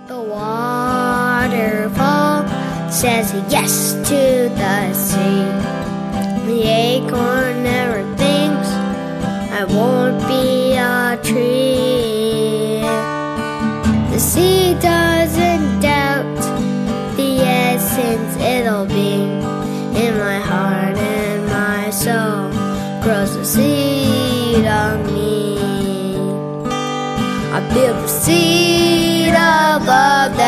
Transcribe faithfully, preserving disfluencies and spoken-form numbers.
The waterfall says yes to the sea. The acorn never thinks I won't be a tree. The sea doesn't doubt the essence it'll be. In my heart and my soul grows the seed of me. I build the seed of love.